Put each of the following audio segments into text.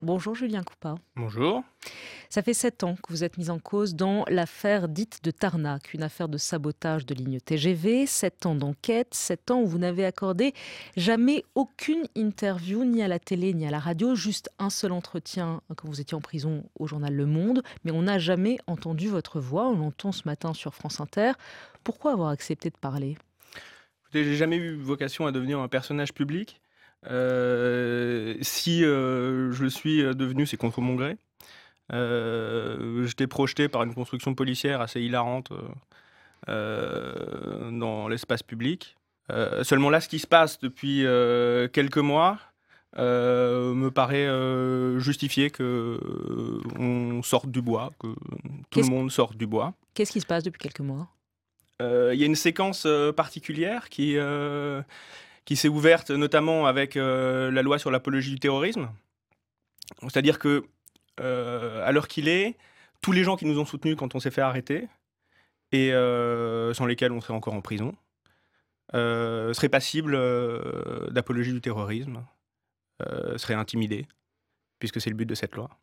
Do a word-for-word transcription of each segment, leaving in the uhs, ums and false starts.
Bonjour Julien Coupa. Bonjour. Ça fait sept ans que vous êtes mis en cause dans l'affaire dite de Tarnac, une affaire de sabotage de lignes T G V. Sept ans d'enquête, sept ans où vous n'avez accordé jamais aucune interview, ni à la télé, ni à la radio, juste un seul entretien quand vous étiez en prison au journal Le Monde. Mais on n'a jamais entendu votre voix, on l'entend ce matin sur France Inter. Pourquoi avoir accepté de parler ? Écoutez, j'ai jamais eu vocation à devenir un personnage public. Heu, si, heu, je le suis, heu, devenu, c'est contre mon gré. Heu, j'étais projeté par une construction policière assez hilarante, heu heu, dans l'espace public. Heu, seulement là, ce qui se passe depuis, heu, quelques mois, heu, me paraît, heu, justifier qu'on sorte du bois, que tout le Qu'est-ce, monde sorte du bois. qu'est-ce qui se passe depuis quelques mois ? Heu, il y a une séquence, heu, particulière qui, heu qui s'est ouverte notamment avec euh, la loi sur l'apologie du terrorisme. C'est-à-dire que, euh, à l'heure qu'il est, tous les gens qui nous ont soutenus quand on s'est fait arrêter, et euh, sans lesquels on serait encore en prison, euh, seraient passibles euh, d'apologie du terrorisme, euh, seraient intimidés, puisque c'est le but de cette loi.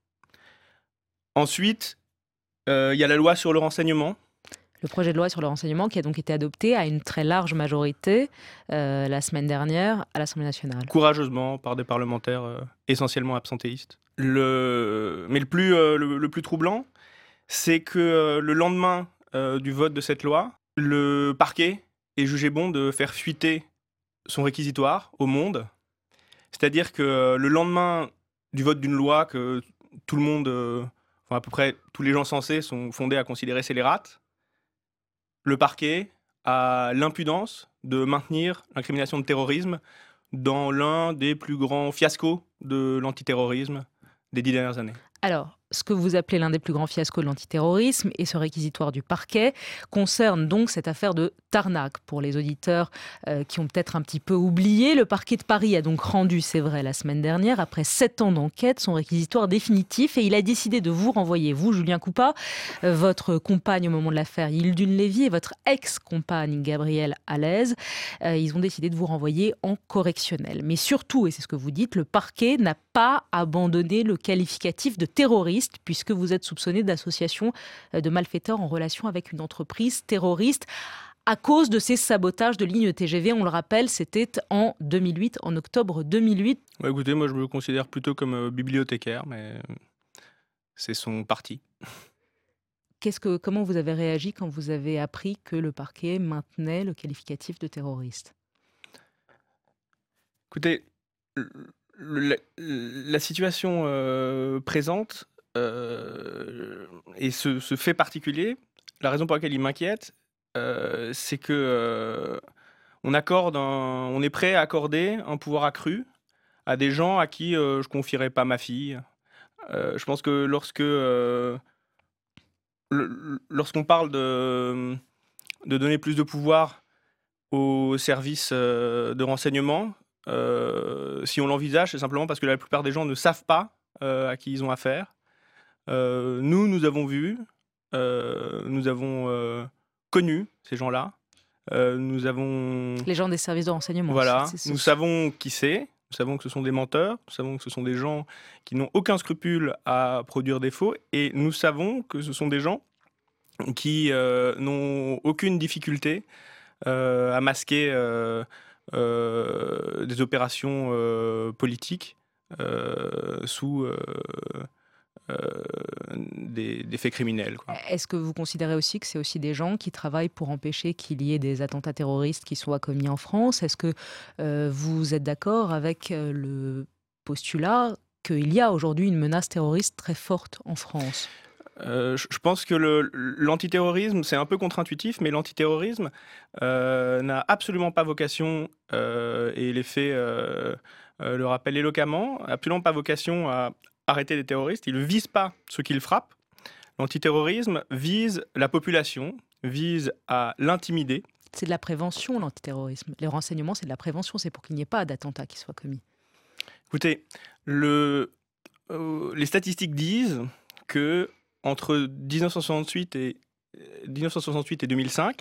Ensuite, euh, il y a la loi sur le renseignement. Le projet de loi sur le renseignement qui a donc été adopté à une très large majorité euh, la semaine dernière à l'Assemblée nationale. Courageusement par des parlementaires euh, essentiellement absentéistes. Le... Mais le plus, euh, le, le plus troublant, c'est que euh, le lendemain euh, du vote de cette loi, le parquet est jugé bon de faire fuiter son réquisitoire au monde. C'est-à-dire que euh, le lendemain du vote d'une loi que tout le monde, euh, enfin à peu près tous les gens censés sont fondés à considérer scélérate, le parquet a l'impudence de maintenir l'incrimination de terrorisme dans l'un des plus grands fiascos de l'antiterrorisme des dix dernières années. Alors, ce que vous appelez l'un des plus grands fiascos de l'antiterrorisme et ce réquisitoire du parquet concerne donc cette affaire de Tarnac. Pour les auditeurs euh, qui ont peut-être un petit peu oublié, le parquet de Paris a donc rendu, c'est vrai, la semaine dernière, après sept ans d'enquête, son réquisitoire définitif et il a décidé de vous renvoyer, vous, Julien Coupa, euh, votre compagne au moment de l'affaire, Yildune Lévy, et votre ex-compagne, Gabrielle Allez. Euh, ils ont décidé de vous renvoyer en correctionnel. Mais surtout, et c'est ce que vous dites, le parquet n'a pas abandonné le qualificatif de terroriste, puisque vous êtes soupçonné d'association de malfaiteurs en relation avec une entreprise terroriste à cause de ces sabotages de lignes T G V. On le rappelle, c'était en deux mille huit, en octobre deux mille huit. Ouais, écoutez, moi je me considère plutôt comme euh, bibliothécaire, mais euh, c'est son parti. Qu'est-ce que, comment vous avez réagi quand vous avez appris que le parquet maintenait le qualificatif de terroriste ? Écoutez, le- le- la, la situation euh, présente euh, et ce, ce fait particulier, la raison pour laquelle il m'inquiète, euh, c'est que euh, on accorde, un- on est prêt à accorder un pouvoir accru à des gens à qui euh, je confierais pas ma fille. Euh, je pense que lorsque euh, le- lorsqu'on parle de, de donner plus de pouvoir aux services euh, de renseignement, euh, si on l'envisage, c'est simplement parce que la plupart des gens ne savent pas euh, à qui ils ont affaire. Euh, nous, nous avons vu, euh, nous avons euh, connu ces gens-là. Euh, nous avons, Les gens des services de renseignement. c'est- voilà, c'est- nous ce- savons qui c'est. Nous savons que ce sont des menteurs. Nous savons que ce sont des gens qui n'ont aucun scrupule à produire des faux. Et nous savons que ce sont des gens qui euh, n'ont aucune difficulté euh, à masquer euh, euh, des opérations euh, politiques euh, sous euh, euh, des, des faits criminels, quoi. Est-ce que vous considérez aussi que c'est aussi des gens qui travaillent pour empêcher qu'il y ait des attentats terroristes qui soient commis en France ? Est-ce que euh, vous êtes d'accord avec euh, le postulat qu'il y a aujourd'hui une menace terroriste très forte en France ? Euh, je je pense que le- l'antiterrorisme, c'est un peu contre-intuitif, mais l'antiterrorisme euh, n'a absolument pas vocation, euh, et les faits euh, euh, le rappellent éloquemment, absolument pas vocation à arrêter les terroristes. Il ne vise pas ceux qui le frappent. L'antiterrorisme vise la population, vise à l'intimider. C'est de la prévention, l'antiterrorisme. Les renseignements, c'est de la prévention. C'est pour qu'il n'y ait pas d'attentats qui soient commis. Écoutez, le, euh, les statistiques disent que entre mille neuf cent soixante-huit et, mille neuf cent soixante-huit et deux mille cinq,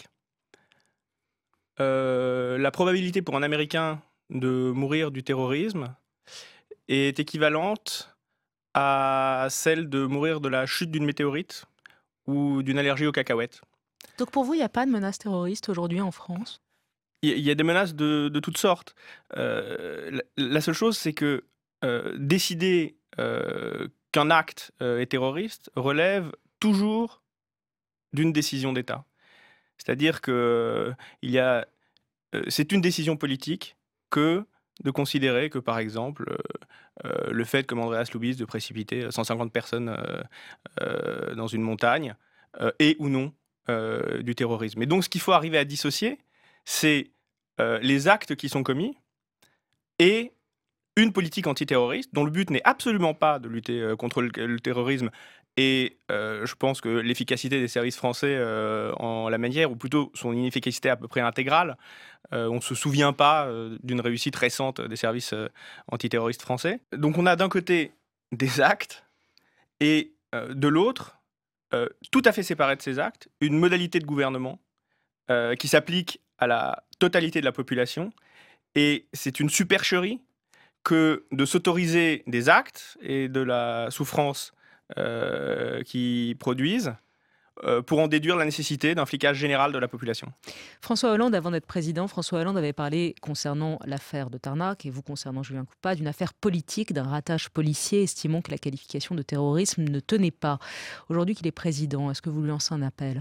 euh, la probabilité pour un Américain de mourir du terrorisme est équivalente à celle de mourir de la chute d'une météorite ou d'une allergie aux cacahuètes. Donc pour vous, il n'y a pas de menace terroriste aujourd'hui en France? Il y a il y a des menaces de de toutes sortes. Heu, la la seule chose, c'est que, heu, décider, heu, qu'un acte, heu, est terroriste relève toujours d'une décision d'État. C'est-à-dire que, il y a heu, c'est une décision politique que de considérer que, par exemple, heu heu, le fait, comme Andreas Lubis, de précipiter cent cinquante personnes, heu heu, dans une montagne, heu, est ou non, heu, du terrorisme. Et donc ce qu'il faut arriver à dissocier, c'est, heu, les actes qui sont commis et une politique antiterroriste dont le but n'est absolument pas de lutter, heu, contre le le terrorisme. Et heu, je pense que l'efficacité des services français, heu, en la matière, ou plutôt son inefficacité à peu près intégrale. Heu, on ne se souvient pas, heu, d'une réussite récente des services, heu, antiterroristes français. Donc on a d'un côté des actes et heu, de l'autre, heu, tout à fait séparés de ces actes, une modalité de gouvernement, heu, qui s'applique à la totalité de la population. Et c'est une supercherie que de s'autoriser des actes et de la souffrance, heu, qu'ils produisent, heu, pour en déduire la nécessité d'un flicage général de la population. François Hollande, avant d'être président, François Hollande avait parlé concernant l'affaire de Tarnac et vous concernant Julien Coupat d'une affaire politique, d'un ratage policier, estimant que la qualification de terrorisme ne tenait pas. Aujourd'hui qu'il est président, est-ce que vous lui lancez un appel?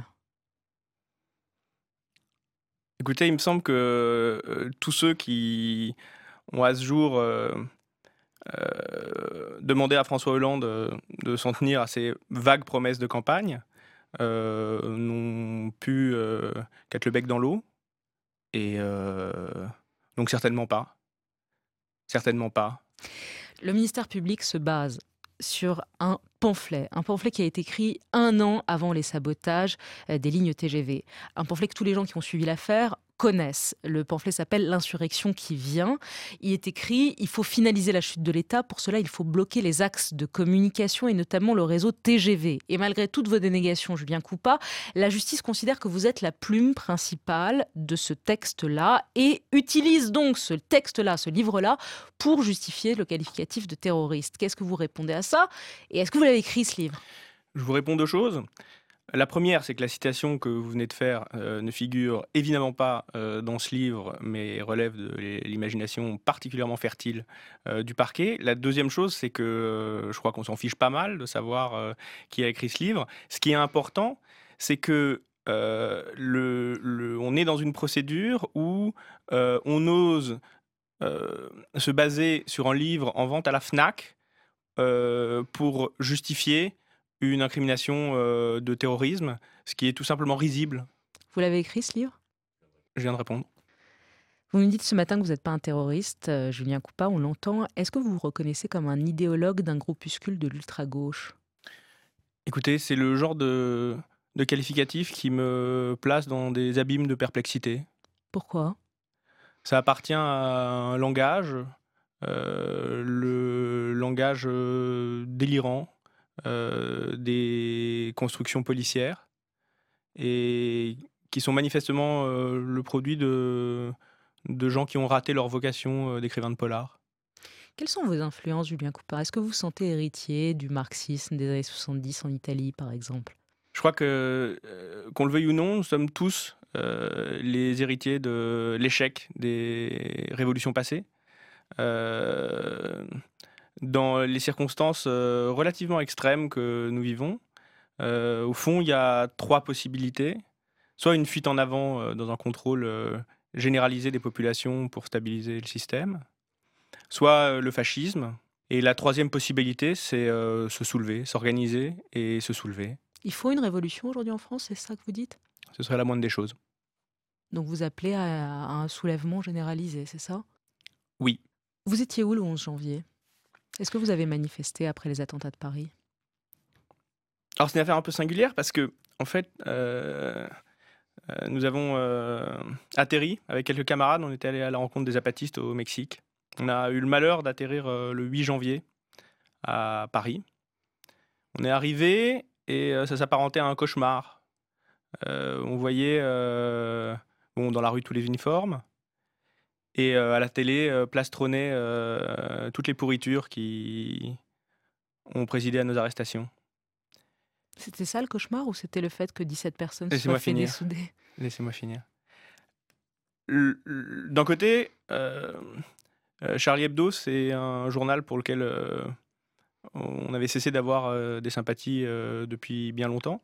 Écoutez, il me semble que, heu, tous ceux qui ont à ce jour, heu heu, demandé à François Hollande, heu, de s'en tenir à ses vagues promesses de campagne, heu, n'ont pu, heu, qu'être le bec dans l'eau. Et heu, donc certainement pas, certainement pas. Le ministère public se base sur un pamphlet, un pamphlet qui a été écrit un an avant les sabotages euh, des lignes T G V. Un pamphlet que tous les gens qui ont suivi l'affaire connaissent. Le pamphlet s'appelle L'insurrection qui vient. Il est écrit, il faut finaliser la chute de l'État. Pour cela, il faut bloquer les axes de communication et notamment le réseau T G V. Et malgré toutes vos dénégations, Julien Coupat, la justice considère que vous êtes la plume principale de ce texte-là et utilise donc ce texte-là, ce livre-là, pour justifier le qualificatif de terroriste. Qu'est-ce que vous répondez à ça? Et est-ce que vous l'avez écrit, ce livre? Je vous réponds deux choses. La première, c'est que la citation que vous venez de faire, heu, ne figure évidemment pas, heu, dans ce livre, mais relève de l'é l'imagination particulièrement fertile, heu, du parquet. La deuxième chose, c'est que, heu, je crois qu'on s'en fiche pas mal de savoir, heu, qui a écrit ce livre. Ce qui est important, c'est que, heu, le le on est dans une procédure où, heu, on ose, heu, se baser sur un livre en vente à la Fnac, heu, pour justifier une incrimination, heu, de terrorisme, ce qui est tout simplement risible. Vous l'avez écrit, ce livre? Je viens de répondre. Vous me dites ce matin que vous n'êtes pas un terroriste, euh, Julien Coupat, on l'entend. Est-ce que vous vous reconnaissez comme un idéologue d'un groupuscule de l'ultra-gauche? Écoutez, c'est le genre de de qualificatif qui me place dans des abîmes de perplexité. Pourquoi? Ça appartient à un langage, heu, le langage, heu, délirant, heu, des constructions policières, et qui sont manifestement, heu, le produit de de gens qui ont raté leur vocation, heu, d'écrivain de polar. Quelles sont vos influences, Julien Coupat? Est-ce que vous vous sentez héritier du marxisme des années soixante-dix en Italie, par exemple? Je crois que, heu, qu'on le veuille ou non, nous sommes tous, heu, les héritiers de l'échec des révolutions passées. Heu, dans les circonstances, heu, relativement extrêmes que nous vivons, heu, au fond, il y a trois possibilités. Soit une fuite en avant, heu, dans un contrôle, heu, généralisé des populations pour stabiliser le système, soit, heu, le fascisme, et la troisième possibilité, c'est, heu, se soulever, s'organiser et se soulever. Il faut une révolution aujourd'hui en France, c'est ça que vous dites? Ce serait la moindre des choses. Donc vous appelez à, à un soulèvement généralisé, c'est ça? Oui. Vous étiez où le onze janvier? Est-ce que vous avez manifesté après les attentats de Paris? Alors c'est une affaire un peu singulière parce que, en fait, heu heu, nous avons, heu, atterri avec quelques camarades. On était allés à la rencontre des zapatistes au Mexique. On a eu le malheur d'atterrir, heu, le huit janvier à Paris. On est arrivé et heu, ça s'apparentait à un cauchemar. Heu, on voyait, heu, bon, dans la rue tous les uniformes, et heu, à la télé, heu, plastronner, heu, toutes les pourritures qui ont présidé à nos arrestations. C'était ça le cauchemar ou c'était le fait que dix-sept personnes se soient Laissez-moi fait finir. dessouder? Laissez-moi finir. L- l- D'un côté, euh, euh, Charlie Hebdo, c'est un journal pour lequel euh, on avait cessé d'avoir euh, des sympathies euh, depuis bien longtemps.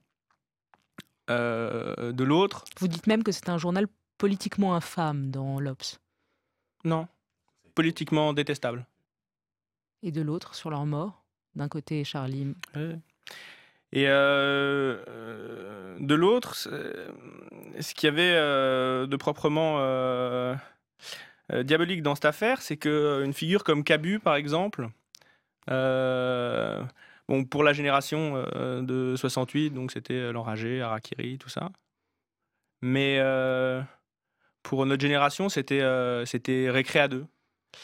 Euh, de l'autre, Vous dites même que c'est un journal politiquement infâme dans l'Obs. non, politiquement détestable. Et de l'autre, sur leur mort, d'un côté Charlie. Ouais. Et euh, euh, de l'autre, c'est- ce qu'il y avait euh, de proprement euh, euh, diabolique dans cette affaire, c'est qu'une figure comme Cabu, par exemple, euh, bon, pour la génération euh, de soixante-huit, donc c'était euh, l'enragé, Harakiri, tout ça. Mais euh, pour notre génération, c'était euh, c'était Récré à deux.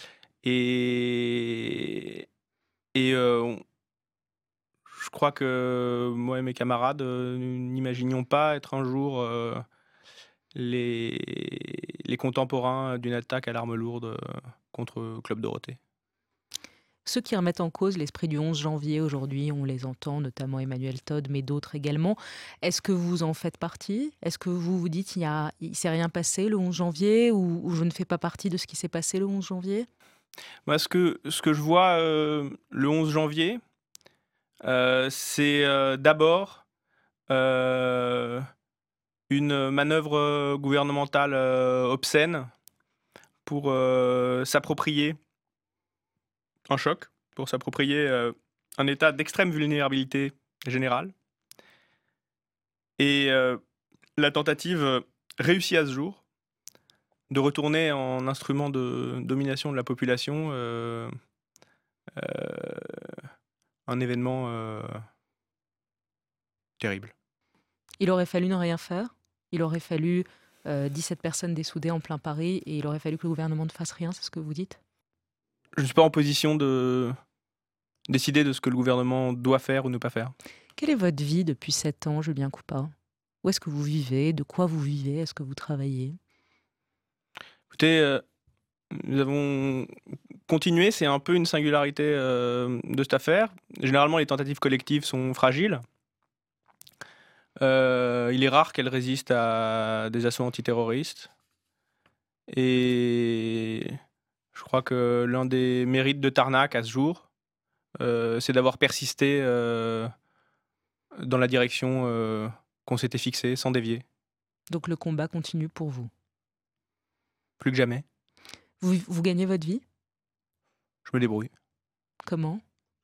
Et, et euh, on- je crois que moi et mes camarades euh, nous n'imaginions pas être un jour euh, les, les contemporains d'une attaque à l'arme lourde euh, contre Club Dorothée. Ceux qui remettent en cause l'esprit du onze janvier aujourd'hui, on les entend, notamment Emmanuel Todd, mais d'autres également. Est-ce que vous en faites partie? Est-ce que vous vous dites il ne s'est rien passé le onze janvier ou, ou je ne fais pas partie de ce qui s'est passé le onze janvier? Moi, ce que, ce que je vois euh, le onze janvier, euh, c'est euh, d'abord euh, une manœuvre euh, gouvernementale euh, obscène pour euh, s'approprier un choc, pour s'approprier euh, un état d'extrême vulnérabilité générale. Et euh, la tentative euh, réussit à ce jour de retourner en instrument de domination de la population euh, euh, un événement euh, terrible. Il aurait fallu ne rien faire. Il aurait fallu euh, dix-sept personnes dessoudées en plein Paris et il aurait fallu que le gouvernement ne fasse rien, c'est ce que vous dites? Je ne suis pas en position de décider de ce que le gouvernement doit faire ou ne pas faire. Quelle est votre vie depuis sept ans, Julien Coupat? Où est-ce que vous vivez? De quoi vous vivez? Est-ce que vous travaillez? Écoutez, euh, nous avons continué, c'est un peu une singularité euh, de cette affaire. Généralement, les tentatives collectives sont fragiles. Euh, il est rare qu'elles résistent à des assauts antiterroristes. Et je crois que l'un des mérites de Tarnac à ce jour, euh, c'est d'avoir persisté euh, dans la direction euh, qu'on s'était fixée, sans dévier, Donc le combat continue pour vous. plus que jamais. Vous, vous gagnez votre vie? Je me débrouille, Comment?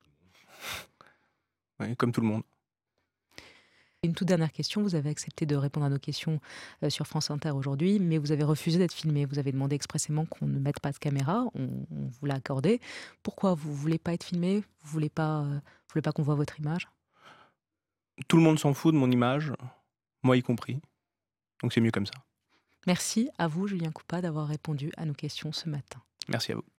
ouais, comme tout le monde. Une toute dernière question. Vous avez accepté de répondre à nos questions euh, sur France Inter aujourd'hui, mais vous avez refusé d'être filmé. Vous avez demandé expressément qu'on ne mette pas de caméra. On, on vous l'a accordé. Pourquoi? Vous voulez pas être filmé? Vous voulez pas, euh, vous voulez pas qu'on voit votre image? Tout le monde s'en fout de mon image, moi y compris. Donc c'est mieux comme ça. Merci à vous, Julien Coupat, d'avoir répondu à nos questions ce matin. Merci à vous.